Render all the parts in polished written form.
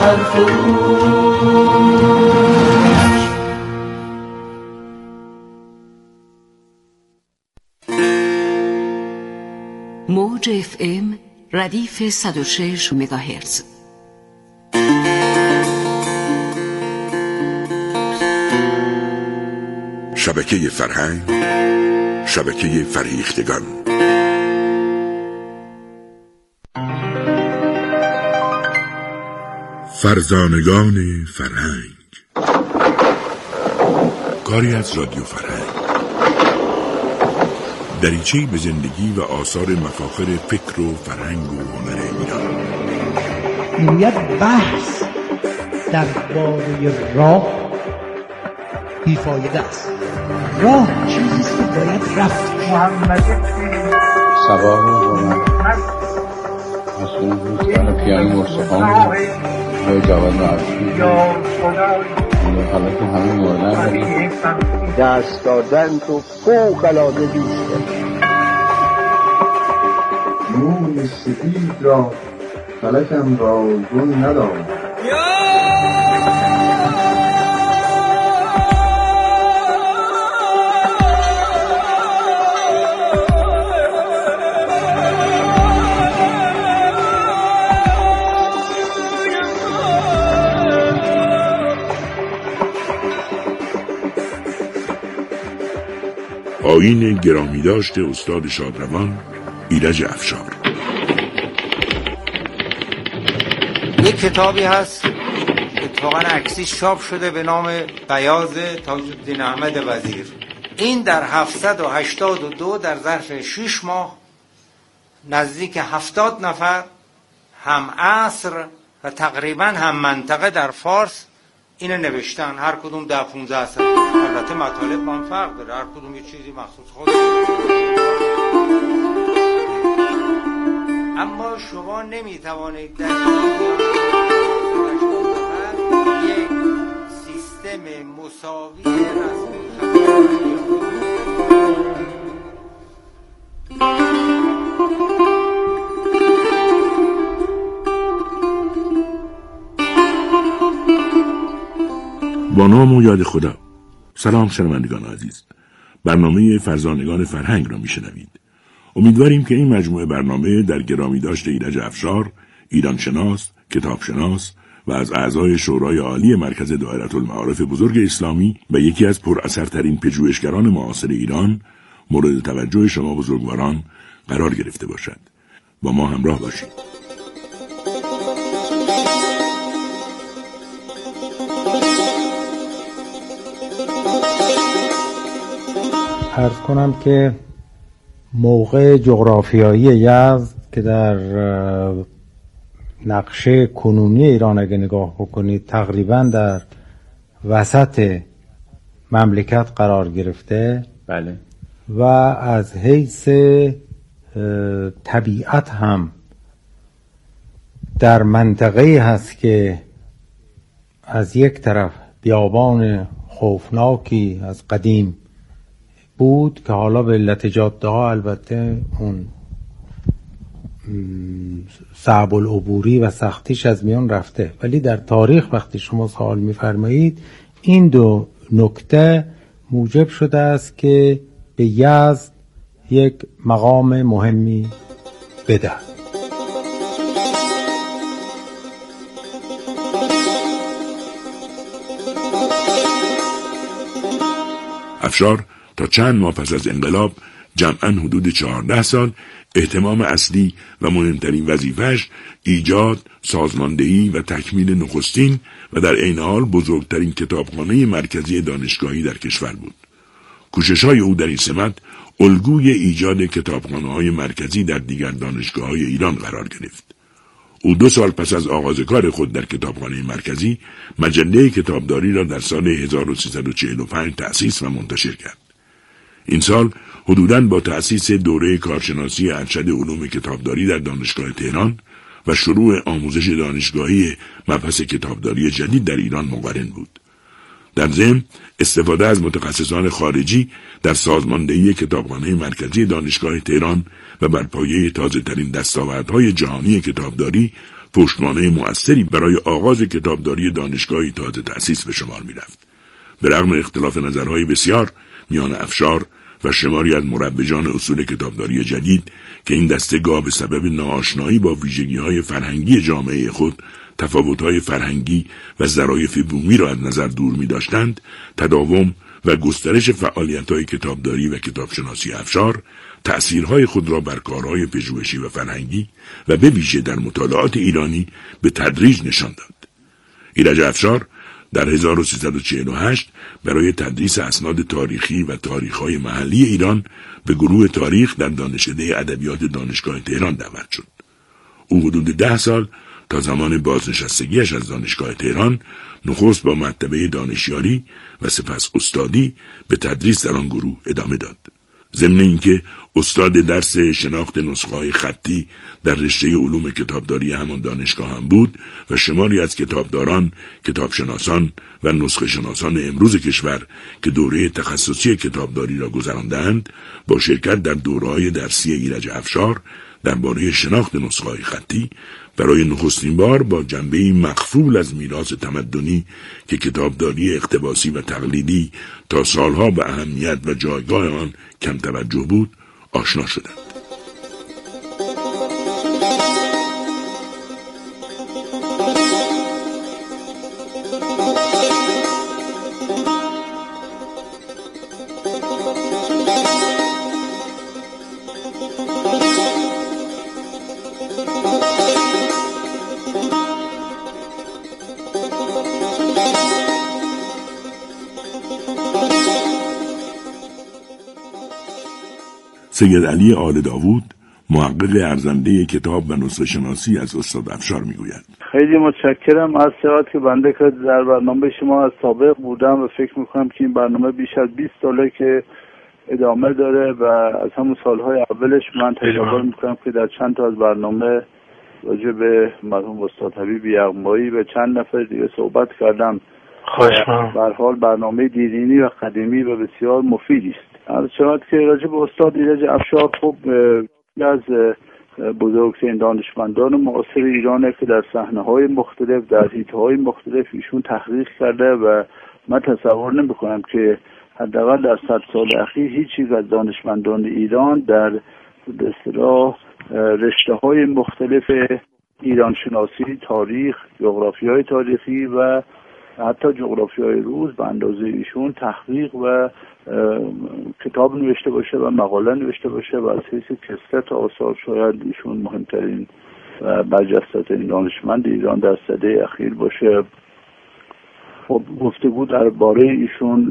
حرف او. موج FM ردیف 106 مگاهرتز. شبکه فرهنگ، شبکه فریختگان. فرزانگان فرهنگ، کاری از رادیو فرهنگ، دریچه‌ای به زندگی و آثار مفاخر فکر و فرهنگ و هنر ایران. میگوید بحث درباره راه بیفایده است. راه چیزی است که باید رفت. محمد سبا مسئول دوستان پیانی مرسخان و جواد معروفی حالا که همه موردن دست دادن تو فوق‌العاده دوست موی سفید را فلکم را گل ندارم. آیین گرامی داشته استاد شادروان ایرج افشار. یک کتابی هست اتفاقا عکسیش چاپ شده به نام بیاض تاج‌الدین احمد وزیر. این در 782 در ظرف 6 ماه نزدیک 70 نفر هم عصر و تقریبا هم منطقه در فارس اینو نوشتن، هر کدوم 10-15 صفحه. البته مطالب با هم فرق داره، هر کدوم یه چیزی مخصوص خود. اما شما نمیتوانید در یک سیستم مساوی رسمی با نام و یاد خدا. سلام شنوندگان عزیز، برنامه فرزانگان فرهنگ را میشنوید. امیدواریم که این مجموعه برنامه در گرامی داشته ایرج افشار، ایرانشناس، کتابشناس و از اعضای شورای عالی مرکز دائرةالمعارف بزرگ اسلامی و یکی از پراثرترین پژوهشگران معاصر ایران مورد توجه شما بزرگواران قرار گرفته باشد. با ما همراه باشید. عرض کنم که موقع جغرافیایی یزد که در نقشه کنونی ایران اگه نگاه بکنید تقریبا در وسط مملکت قرار گرفته. بله. و از حیث طبیعت هم در منطقه‌ای هست که از یک طرف بیابان خوفناکی از قدیم بود که حالا به علت جاده ها البته اون صعب العبوری و سختیش از میان رفته، ولی در تاریخ وقتی شما سوال می‌فرمایید این دو نکته موجب شده است که به یزد یک مقام مهمی بده. افشار تا چند ماه پس از انقلاب جمعاً حدود 14 سال اهتمام اصلی و مهمترین وظیفه‌اش ایجاد، سازماندهی و تکمیل نخستین و در عین حال بزرگترین کتابخانه مرکزی دانشگاهی در کشور بود. کوشش‌های او در این سمت الگوی ایجاد کتابخانه‌های مرکزی در دیگر دانشگاه‌های ایران قرار گرفت. او 2 سال پس از آغاز کار خود در کتابخانه مرکزی مجله کتابداری را در سال 1345 تأسیس و منتشر کرد. این سال حدوداً با تأسیس دوره کارشناسی ارشد علوم کتابداری در دانشگاه تهران و شروع آموزش دانشگاهی مبحث کتابداری جدید در ایران مقرن بود. در ضمن استفاده از متخصصان خارجی در سازماندهی کتابخانه مرکزی دانشگاه تهران و بر پایه تازه‌ترین دستاوردهای جهانی کتابداری پشتوانه مؤثری برای آغاز کتابداری دانشگاهی تازه تأسیس به شمار می‌رفت. به رغم اختلاف نظرهای بسیار میان افشار و شماری از مروجان اصول کتابداری جدید که این دسته گاه به سبب ناآشنایی با ویژگی‌های فرهنگی جامعه خود تفاوت‌های فرهنگی و ظرافت بومی را از نظر دور می‌داشتند، تداوم و گسترش فعالیت‌های کتابداری و کتابشناسی افشار تأثیرهای خود را بر کارهای پژوهشی و فرهنگی و به ویژه در مطالعات ایرانی به تدریج نشان داد. ایرج افشار در 1348 برای تدریس اسناد تاریخی و تاریخ‌های محلی ایران به گروه تاریخ در دانشکده ادبیات دانشگاه تهران دعوت شد. او حدود 10 سال تا زمان بازنشستگیش از دانشگاه تهران نخست با مرتبه دانشیاری و سپس استادی به تدریس در آن گروه ادامه داد. ضمن اینکه استاد درس شناخت نسخه‌های خطی در رشته علوم کتابداری همان دانشگاه هم بود و شماری از کتابداران، کتابشناسان و نسخه شناسان امروز کشور که دوره تخصصی کتابداری را گذراندند با شرکت در دوره‌های درسی ایرج افشار درباره شناخت نسخه‌های خطی برای نخستین بار با جنبه‌ای مخفول از میراث تمدنی که کتابداری اقتباسی و تقلیدی تا سالها به اهمیت و جایگاه آن کم توجه بود آشنا شدند. سید علی آل داوود محقق ارزنده کتاب و نسخه شناسی از استاد افشار میگوید: خیلی متشکرم از سعادت که بنده که در برنامه شما از سابق بودم و فکر میکنم که این برنامه بیش از 20 ساله که ادامه داره و از همون سالهای اولش من تشکر میکنم که در چند تا از برنامه راجع به مرحوم استاد حبیب یغمایی و چند نفر دیگه صحبت کردم. به هر حال برنامه دیرینی و قدیمی و بسیار مفیدی است. از شما که راجع به استاد ایرج افشار خب از بزرگترین دانشمندان معاصر ایرانه که در صحنه‌های مختلف در حیطه‌های مختلف ایشون تحقیق کرده و من تصور نمی‌کنم که حداقل در 100 سال اخیر هیچ یک از دانشمندان ایران در به اصطلاح رشته‌های مختلف ایران شناسی، تاریخ، جغرافیای تاریخی و حتی جغرافیای روز به اندازه ایشون تحقیق و کتاب نوشته باشه و مقاله نوشته باشه و از حیث کثرت آثار شاید ایشون مهمترین و برجسته‌ترین دانشمند ایران در سده اخیر باشه. خب گفتگو درباره ایشون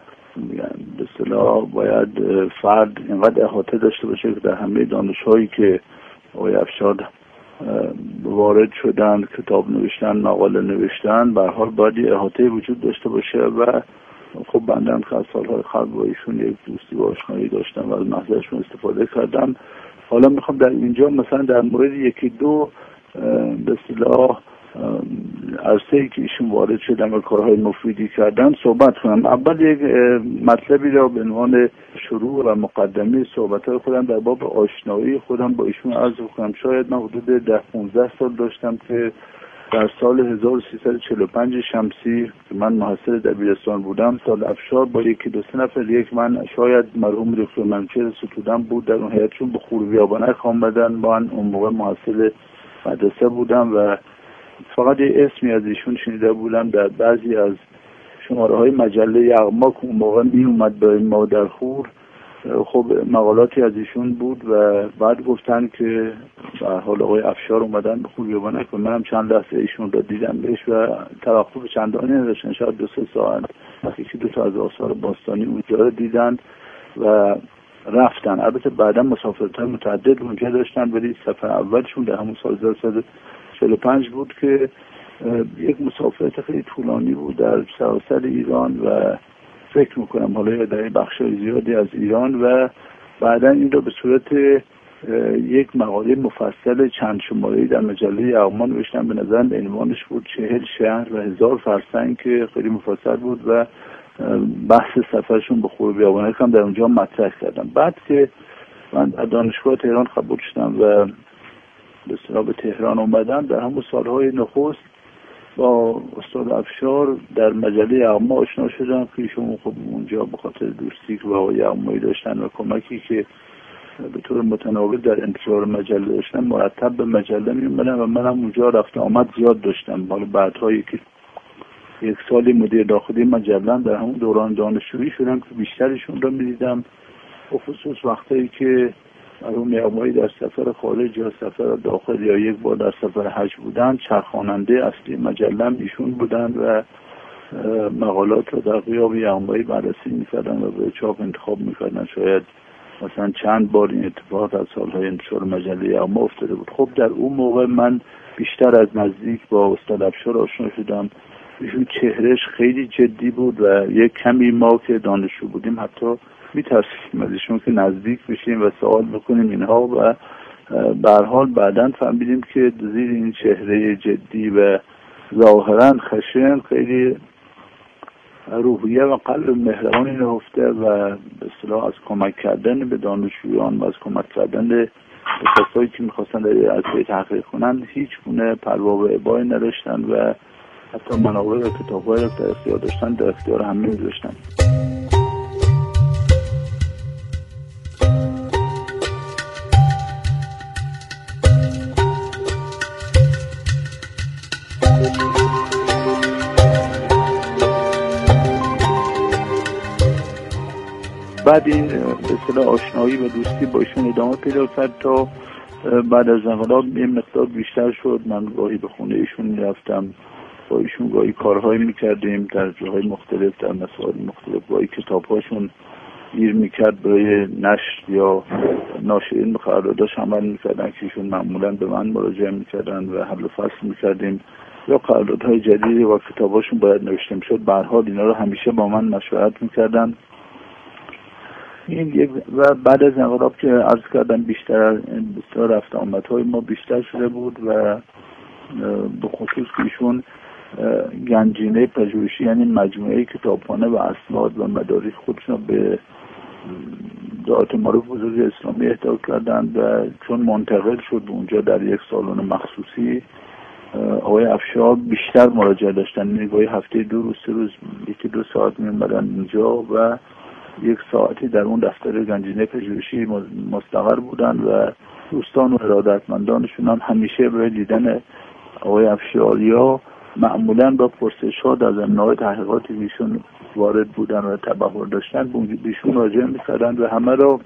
به اصطلاح باید فرد اینقدر احاطه داشته باشه که در همه دانش‌هایی که آقای افشار وارد شدن، کتاب نوشتن، مقاله نوشتن، به هر حال باید احاطه وجود داشته باشه و خب بنده هم که از سالهای قبل با ایشون یک دوستی و آشنایی داشتم و از محضرشون استفاده کردم. حالا میخوام در اینجا مثلا در مورد یکی دو به اصطلاح عرصه‌ای که ایشون وارد شدن و کارهای مفیدی کردن صحبت کنم. اول یک مطلبی را به عنوان شروع و مقدمه صحبت‌های خودم در باب آشنایی خودم با ایشون عرض کنم. شاید من حدود 10-15 سال داشتم که در سال 1345 شمسی که من محصل دبیرستان بودم، سال افشار با یکی دو سه نفر، یک من شاید مرحوم دکتر منوچهر ستودن بود، در اون هیئتشون به خورویابانک آمدن. من اون موقع محصل مدرسه بودم و فقط یه اسمی از ایشون شنیده بودم در بعضی از شماره‌های مجله یغما که اون موقع می اومد به ما در خور. خب مقالاتی از ایشون بود و بعد گفتن که به هر حال آقای افشار اومدن به خورویابانک و منم چند لحظه ایشون رو دیدم بهش و توقف چندانی نداشتن، شاید 2-3 ساعت یکی دو تا از آثار باستانی اونجا رو دیدن و رفتن. البته بعدا مسافرت‌های متعدد اونجا داشتن ولی سفر اولشون در همون سال 1945 بود که یک مسافرت خیلی طولانی بود در سراسر ایران و فکر میکنم حالا در بخشای زیادی از ایران و بعدا این رو به صورت یک مقاله مفصل چند شماره‌ای در مجله یغما نوشتن. به نظر عنوانش بود 40 شهر و 1000 فرسنگ که خیلی مفصل بود و بحث سفرشون به خورویابانک هم در اونجا مطرح کردم. بعد که من از دانشگاه تهران قبول شدم و به اصطلاح به تهران اومدم، در همون سالهای نخست با استاد افشار در مجله یغما آشنا شدم که ایشون خب اونجا به خاطر دوستی که با یغمایی داشتن و کمکی که به طور متناوب در انتشار مجله داشتن مرتب به مجله می اومدم و منم اونجا رفت آمد زیاد داشتم. حالا بعدهایی که یک سالی مدیر داخلی مجله در همون دوران دانشجویی شدم که بیشترشون رو می‌دیدم، خصوص وقتی که مرحوم یغمایی در سفر خارج یا سفر داخل یا یک بار در سفر حج بودن، چرخاننده اصلی مجله ایشون بودن و مقالات رو در غیاب یغمایی بررسی می‌کردن و به چاپ انتخاب می‌کردن. شاید مثلا چند بار این اتفاق در سالهای انتشار مجله یغما افتاده بود. خب در اون موقع من بیشتر از نزدیک با استاد افشار آشنا شدم. ایشون چهرهش خیلی جدی بود و یک کمی ما که دانشجو بودیم حتی میترسیم از ایشون که نزدیک بشیم و سوال بکنیم اینها و به هر حال بعداً فهمیدیم که زیر این چهره جدی و ظاهراً خشن خیلی روحیه و قلب مهربانی نهفته و به اصطلاح از کمک کردن به دانشجویان و از کمک کردن به کسایی که میخواستن در عرصه تحقیق کنن هیچ گونه پروا و ابایی نداشتن و حتی منابع و کتاب‌هایی را در اختیار داشتن در اختیار همه می‌ذاشتن. بعد این به اصطلاح آشنایی و دوستی با ایشون ادامه پیدا کرد تا بعد از انقلاب یه مقدار بیشتر شد. من گاهی به خونه ایشون میرفتم، با ایشون گاهی کارهایی میکردیم در جاهای مختلف، در مسائل مختلف، گاهی کتابهاشون گیر میکرد برای نشر یا ناشرین به قراردادش عمل میکردن که ایشون معمولا به من مراجعه میکردن و حل و فصل میکردیم یا قراردادهای جدیدی و کتابهاشون باید نوشته میشد. به هر حال اینا رو همیشه با من مشورت میکردن. این و بعد از انقلاب که عرض کردم بیشتر رفت آمدهای ما بیشتر شده بود و به خصوص ایشون گنجینه پژوهشی یعنی مجموعه کتابخانه و اسناد و مدارک خودشون به دعات معروف بزرگ اسلامی اهدا کردن و چون منتقل شد اونجا در یک سالن مخصوصی آقای افشار بیشتر مراجعه داشتن. نگاهی هفته 2 روز 3 روز 1-2 ساعت می‌اومدن اینجا و 1 ساعتی در اون دفتر گنجینه پژوهشی مستقر بودن و دوستان و ارادتمندانشون هم همیشه برای دیدن آقای افشار یا معمولاً با پرسش‌ها در زمینه‌های تحقیقاتی ایشون وارد بودن و تبحر داشتن بیشون راجع می‌کردن و همه را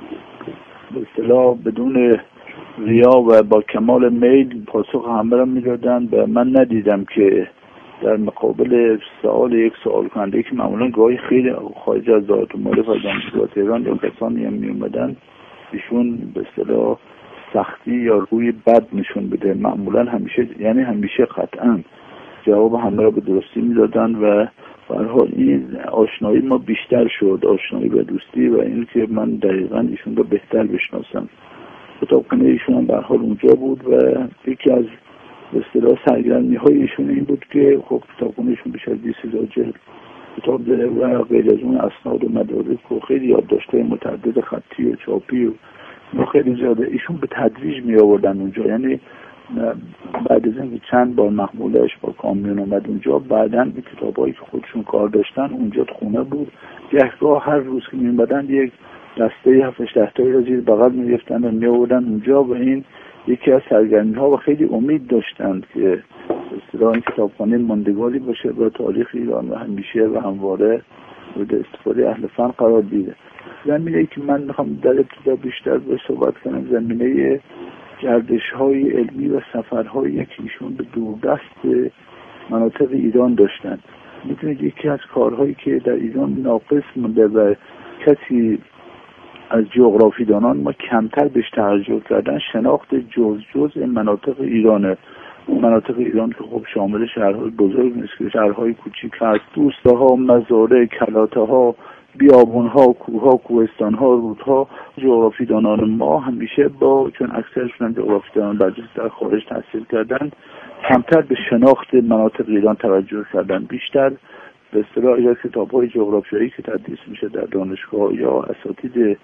به اصطلاح بدون ریا و با کمال میل پاسخ همه را می‌دادن و من ندیدم که در مقابل یک سوال کننده که معمولاً گاهی خیلی خارج از دعات معارف از دانشگاه تهران یا کسانی هم می‌اومدن ایشون به اصطلاح سختی یا روی بد نشون بده. معمولاً همیشه قطعاً جواب همه را به درستی میدادن و به هر حال این آشنایی ما بیشتر شد، آشنایی و دوستی و این که من دقیقاً ایشون رو بهتر بشناسم. کتابخانه ایشون هم به هر حال اونجا بود و یکی از به اصطلاح سرگرمی‌های ایشون این بود که خب کتابخانه ایشون بیش از 20000 جلد کتاب داره و غیر از اون اسناد و مدارک و خیلی یادداشت‌های متعدد خطی و چاپی و خیلی زیاده ایشون به تدریج می آوردن اونجا. یعنی بعد از اینکه چند بار محمولش با کامیون اومد اونجا، بعداً به کتابایی که خودشون کار داشتن اونجا خونه بود. گهگاه هر روز که می‌اومدن یک دسته 7-8 تایی را زیر بغل می‌گرفتن و می‌آوردن اونجا و این یکی از سرگرمی‌ها و خیلی امید داشتند که اصطلاح این کتابخانه ماندگاری باشه و تاریخ ایران و همیشه و همواره مورد استفاده اهل فن قرار بگیره. زمینه‌ای که من می‌خوام در ابتدا بیشتر به صحبت کنم زمینه گردش‌های علمی و سفرهایی که ایشون به دوردست مناطق ایران داشتن. می‌دونید یکی از کارهایی که در ایران ناقص مونده و کسی از جغرافیدانان ما کمتر بهش توجه کردن شناخت جزء مناطق ایرانه. مناطق ایران که خب شامل شهرهای بزرگ نیست که شهرهای کوچیک هست، روستاها، مزارع، کلاته‌ها، بیابون‌ها، کوه‌ها، کوهستان‌ها، رودها. جغرافیدانان ما همیشه چون اکثرشون هم جغرافیدانان برجسته در خارج تحصیل کردن کمتر به شناخت مناطق ایران توجه کردن، بیشتر به اصطلاح کتاب‌های جغرافیایی که تدریس میشه در دانشگاه یا اساتید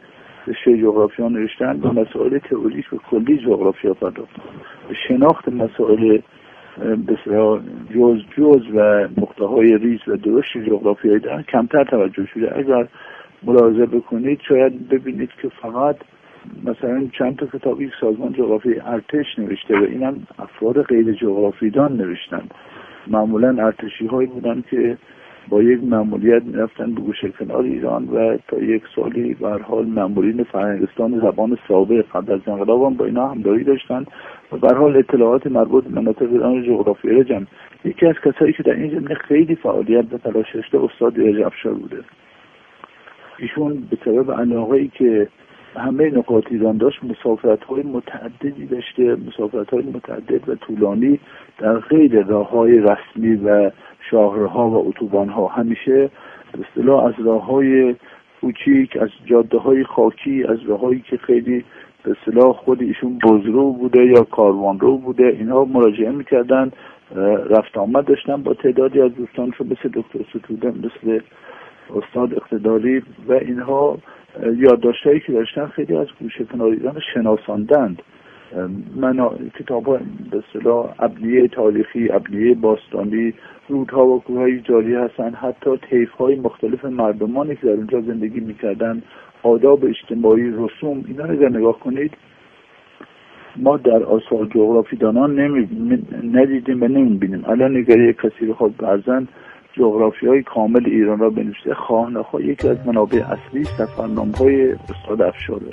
رشته جغرافیا نوشتن و مسائل تئوریک و کلی جغرافیا پرداختن. شناخت مسائل بسیار جز و نقطه‌های ریز و درشت جغرافیایی در کمتر توجه شده. اگر ملاحظه بکنید شاید ببینید که فقط مثلا چند تا کتابی سازمان جغرافی ارتش نوشته و اینم افراد غیر جغرافیدان نوشتن. معمولا ارتشی هایی بودن که با یک مأموریت میرفتن به گوشه کنار ایران و تا یک سالی به هر حال مأمورین فرهنگستان زبان سابق قبل از انقلاب با اینا همداری داشتن و به هر حال اطلاعات مربوط به مناطق ایران جغرافیایی جمع. یکی از کسایی که در این زمینه خیلی فعالیت و تلاش داشته استاد ایرج افشار بوده. ایشون به سبب علاقه‌ای که همه نقاط ایران داشت مسافرت‌های متعددی داشته، مسافرت‌های متعدد و طولانی در غیر راه‌های رسمی و شاهرها و اتوبان‌ها، همیشه به اصطلاح از راه‌های کوچیک، از جاده‌های خاکی، از راه‌هایی که خیلی به اصطلاح خود ایشون بزرو بوده یا کاروانرو بوده، اینها مراجعه می‌کردن، رفت آمد داشتن با تعدادی از دوستانشون مثل دکتر ستوده، مثل استاد اقتداری و اینها یادداشتایی که داشتن خیلی از گوشه کنار ایران شناساندند. کتاب‌ها به اصطلاح ابنیه تاریخی، ابنیه باستانی، رودها و کوههای جاری هستن، حتی طیف‌های مختلف مردمانی که در اونجا زندگی می‌کردن، آداب اجتماعی، رسوم، اینا رو اگر نگاه کنید ما در آثار جغرافی دانان ندیدیم و نمی‌بینیم. الان اگر یک کسی بخواد برزن جغرافیای کامل ایران را بنویسه، خواه نخواه یکی از منابع اصلی سفرنامه‌های استاد افشاره.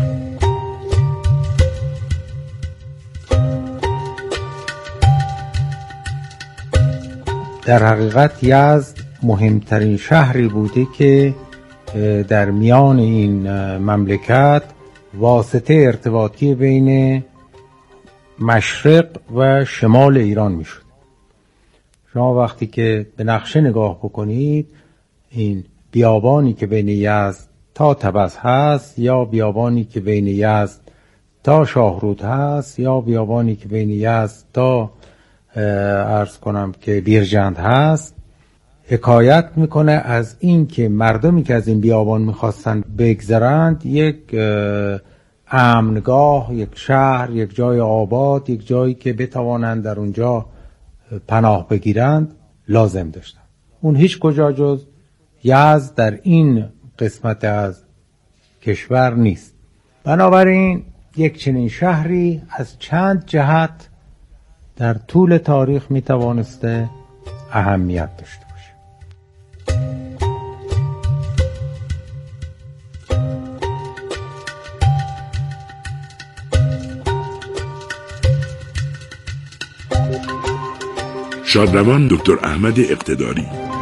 در حقیقت یزد مهمترین شهری بوده که در میان این مملکت واسطه ارتباطی بین مشرق و شمال ایران میشد. شما وقتی که به نقشه نگاه بکنید، این بیابانی که بین یزد تا طبس هست، یا بیابانی که بین یزد تا شاهرود هست، یا بیابانی که بین یزد تا عرض کنم که بیرجند هست، حکایت میکنه از این که مردمی که از این بیابان میخواستن بگذرند یک امنگاه، یک شهر، یک جای آباد، یک جایی که بتوانند در اونجا پناه بگیرند لازم داشتن. اون هیچ کجا جز یزد در این قسمت از کشور نیست. بنابراین یک چنین شهری از چند جهت در طول تاریخ میتوانسته اهمیت داشته باشه. شادروان دکتر احمد اقتداری.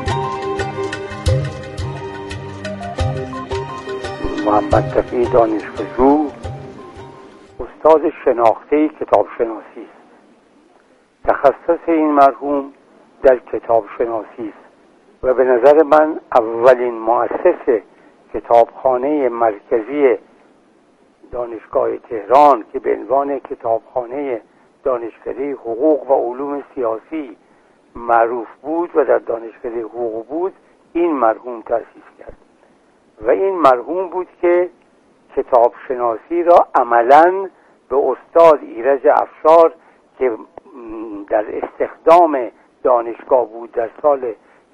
محمد تقی دانشپژوه استاد شناخته کتاب شناسی است. تخصص این مرحوم در کتاب شناسی است و به نظر من اولین مؤسس کتابخانه مرکزی دانشگاه تهران که به عنوان کتابخانه دانشکده حقوق و علوم سیاسی معروف بود و در دانشکده حقوق بود، این مرحوم تأسیس کرد و این مرحوم بود که کتاب شناسی را عملاً به استاد ایرج افشار که در استخدام دانشگاه بود در سال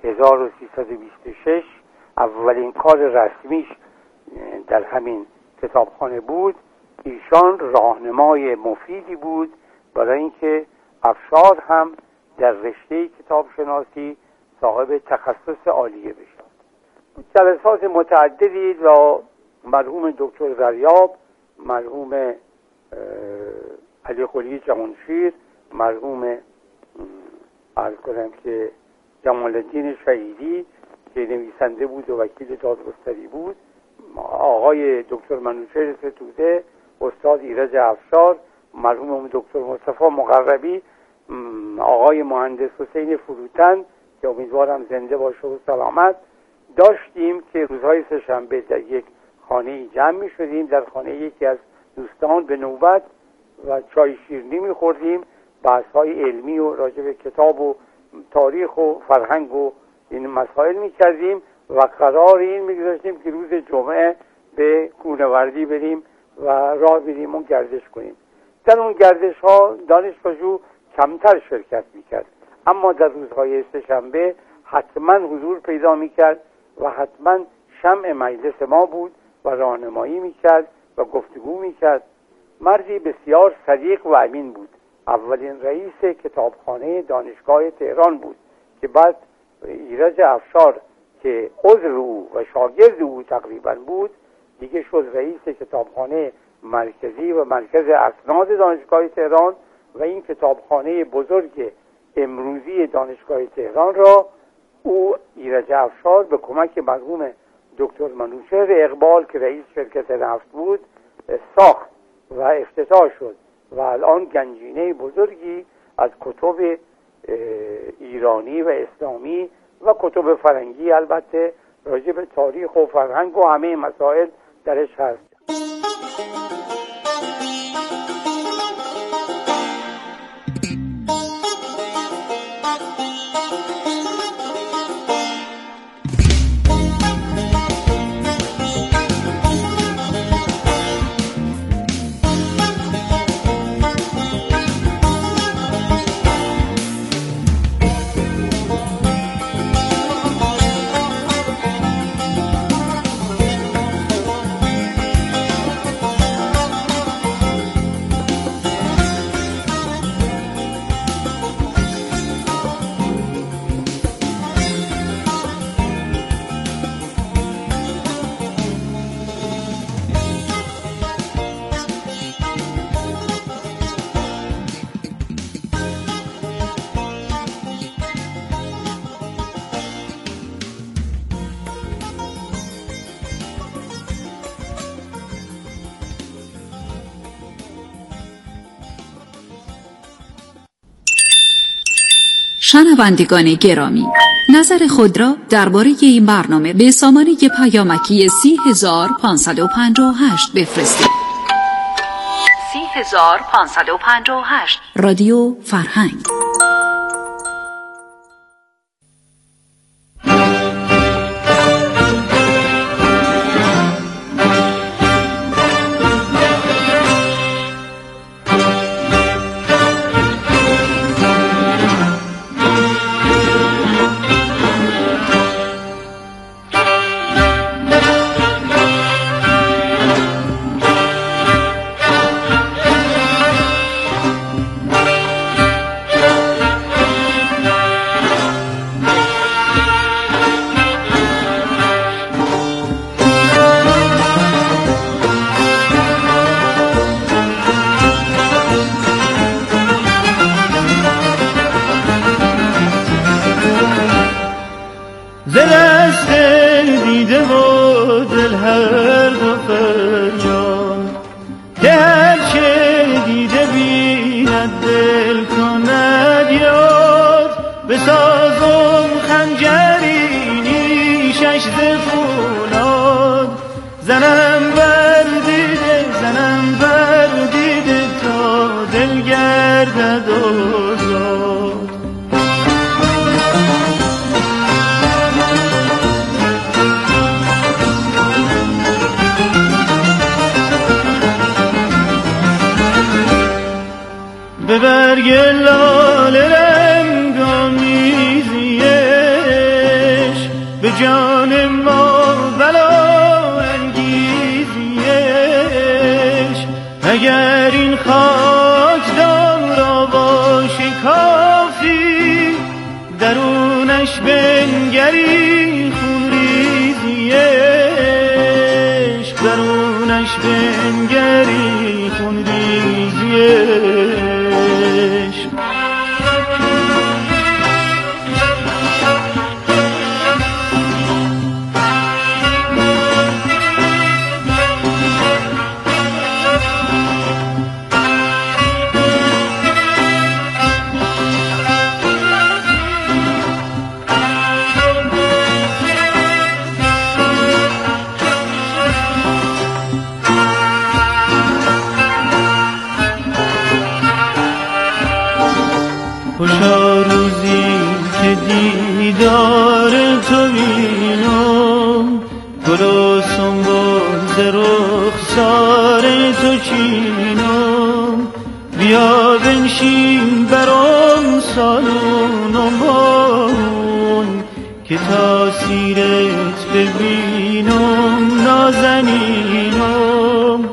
1326 اولین کار رسمیش در همین کتابخانه بود، ایشان راهنمای مفیدی بود برای اینکه افشار هم در رشته کتاب شناسی صاحب تخصص عالیه بشد. جلسات متعددی و مرحوم دکتر زریاب، مرحوم علی قلی جهانشیر، مرحوم عرض کنم که جمال الدین شهیدی که نویسنده بود و وکیل دادگستری بود، آقای دکتر منوچهر ستوده، استاد ایرج افشار، مرحوم دکتر مصطفی مقربی، آقای مهندس حسین فروتن که امیدوارم زنده باشه و سلامت، داشتیم که روزهای سه‌شنبه در یک خانه جمع می شدیم، در خانه یکی از دوستان به نوبت و چای شیرینی می خوردیم، بحث‌های علمی و راجع به کتاب و تاریخ و فرهنگ و این مسائل می کردیم و قرار این می گذاشتیم که روز جمعه به کوهنوردی بریم و راه بریم و گردش کنیم. در اون گردش ها دانشپژوه کمتر شرکت میکرد، اما در روزهای سه‌شنبه حتما حضور پیدا میکرد و حتما شمع مجلس ما بود و راهنمایی میکرد و گفتگو میکرد. مردی بسیار صدیق و امین بود. اولین رئیس کتابخانه دانشگاه تهران بود که بعد ایرج افشار که عضو او و شاگرد او تقریبا بود دیگه شد رئیس کتابخانه مرکزی و مرکز اسناد دانشگاه تهران و این کتابخانه بزرگ امروزی دانشگاه تهران را او ایرج افشار به کمک مرحوم دکتر منوچهر اقبال که رئیس شرکت نفت بود ساخت و افتتاح شد و الان گنجینه بزرگی از کتب ایرانی و اسلامی و کتب فرنگی البته راجع به تاریخ و فرهنگ و همه مسائل درش هست. شنوندگان گرامی، نظر خود را درباره این برنامه به سامانه پیامکی 30558 بفرستید. 30558 رادیو فرهنگ. به برگ لاله رنگ آمیزیش به جان ما بلا انگیزیش اگر این خاک دارا باشه کافی درونش بنگری خونریزیش درونش بنگری خونریزیش بچینم، بیا بنشین برام سالون و مارون که تاثیرت ببینم نازنینم.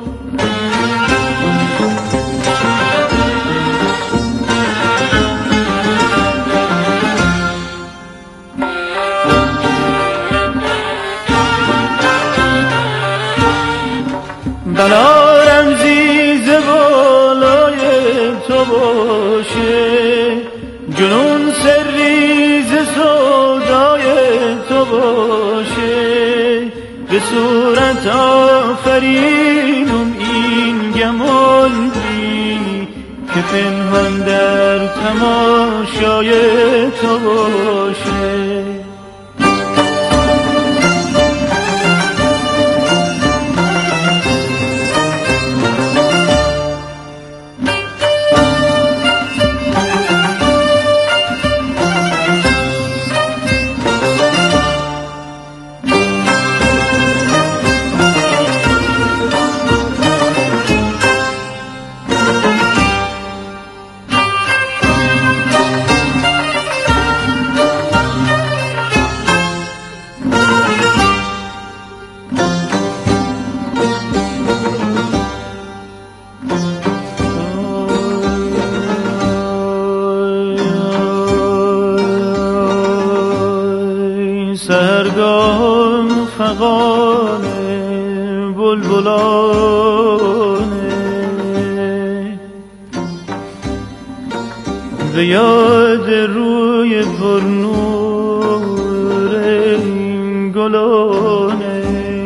بلا رمزی زبالای تو باشه، جنون سری ز سودای تو باشه، به صورت آفرینم این گمان بی که پنهان در تماشای تو باشه. سرگاه فغانه بلبلانه، به یاد روی پرنور این گلانه،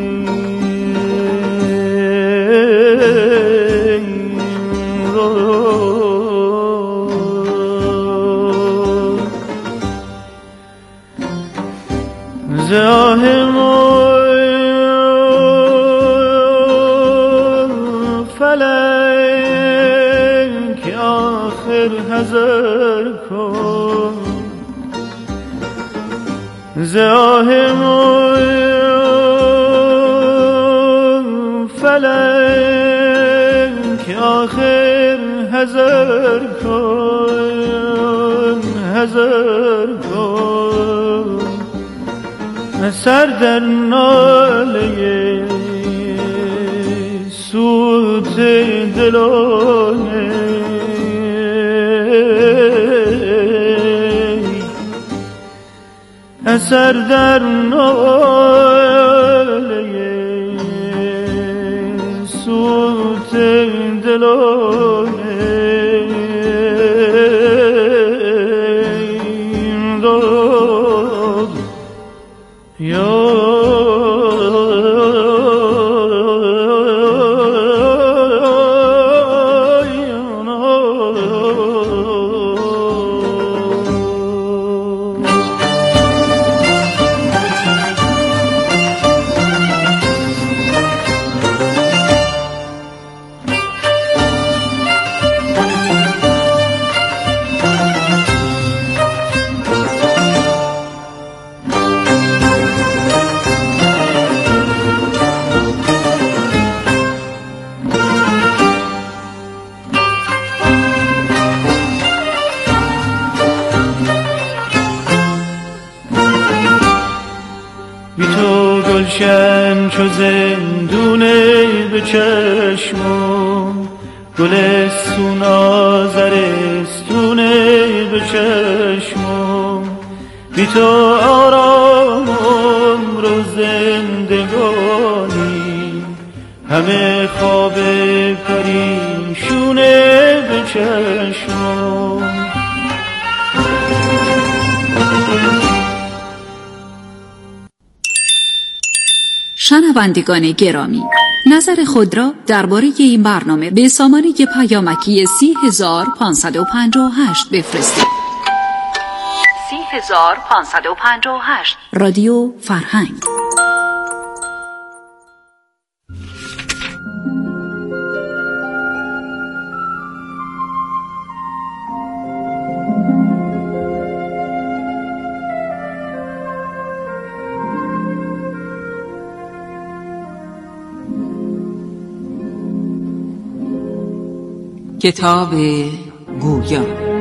زاهم فلک آخر حذر کن، زاهم فلک آخر حذر کن، حذر کن، سر در ناله سوت دلانه، سر در ناله سوت دلانه، گلشن چو زندونه به چشمم، گلستون آذرستونه به چشمم، بی تو آرام عمر و زندگانی، همه خواب پریشونه به چشمم. شنوندگان گرامی، نظر خود را درباره این برنامه به سامانه پیامکی 30558 بفرستید. 30558 رادیو فرهنگ. کتاب گویا.